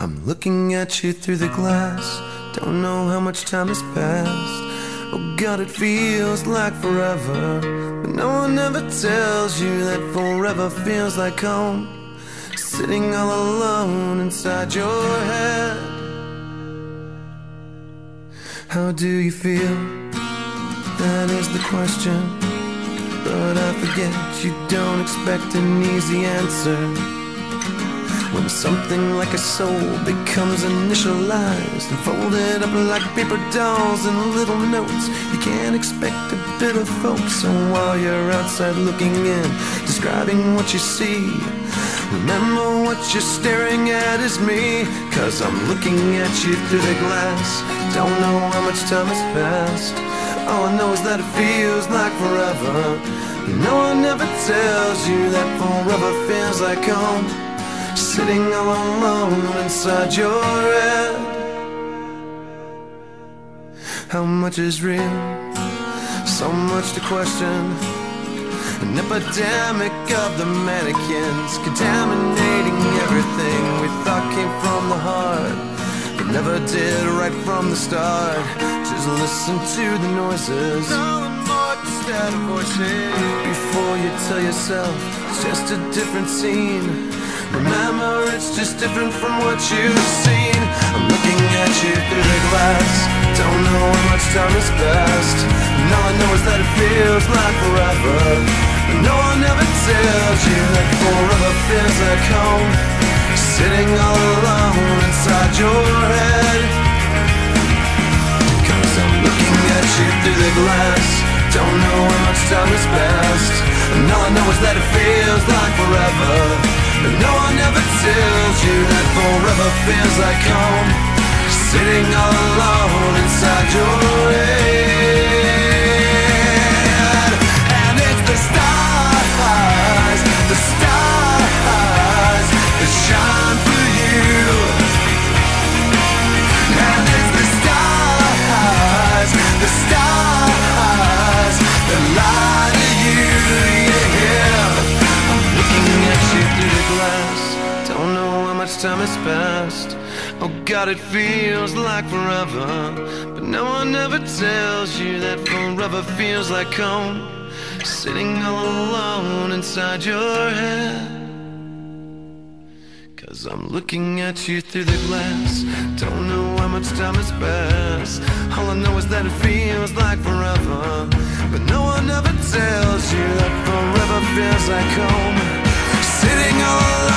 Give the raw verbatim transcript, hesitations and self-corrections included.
I'm looking at you through the glass. Don't know how much time has passed. Oh God, it feels like forever, but no one ever tells you that forever feels like home. Sitting all alone inside your head. How do you feel? That is the question. But I forget you don't expect an easy answer. When something like a soul becomes initialized and folded up like paper dolls and little notes, you can't expect a bit of folks. So while you're outside looking in, describing what you see, remember what you're staring at is me. Cause I'm looking at you through the glass. Don't know how much time has passed. All I know is that it feels like forever, but no one ever tells you that forever feels like home. Sitting all alone inside your head. How much is real? So much to question. An epidemic of the mannequins, contaminating everything we thought came from the heart, but never did right from the start. Just listen to the noises, instead of voices, before you tell yourself it's just a different scene. Remember, it's just different from what you've seen. I'm looking at you through the glass. Don't know how much time has passed, and all I know is that it feels like forever, but no one ever tells you that forever feels like home. Sitting all alone inside your head. Cause I'm looking at you through the glass. Don't know how much time has passed, and all I know is that it feels like forever, but no one ever tells you that forever feels like home. Sitting all alone inside your head. And it's the stars, the stars that shine for you. And it's the stars, the stars that lie to you, yeah. I'm looking at you through the glass. Don't know how much time has passed. Oh God, it feels like forever, but no one ever tells you that forever feels like home. Sitting all alone inside your head. Cause I'm looking at you through the glass. Don't know how much time has passed. All I know is that it feels like forever, but no one ever tells you that forever feels like home. Sitting all alone